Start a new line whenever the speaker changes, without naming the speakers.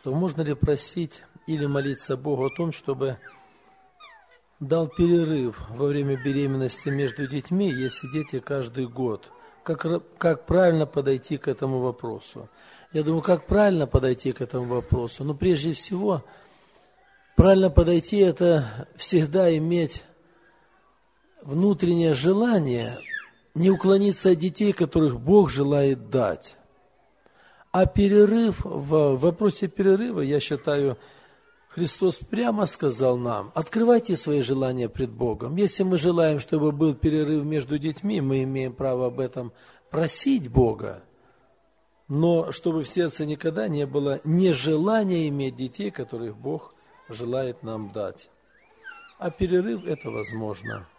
то можно ли просить или молиться Богу о том, чтобы дал перерыв во время беременности между детьми, если дети каждый год? Как правильно подойти к этому вопросу? Я думаю, как правильно подойти к этому вопросу? Но прежде всего, правильно подойти – это всегда иметь внутреннее желание не уклониться от детей, которых Бог желает дать. А перерыв, в вопросе перерыва, я считаю, Христос прямо сказал нам: открывайте свои желания пред Богом. Если мы желаем, чтобы был перерыв между детьми, мы имеем право об этом просить Бога. Но чтобы в сердце никогда не было нежелания иметь детей, которых Бог желает нам дать. А перерыв – это возможно.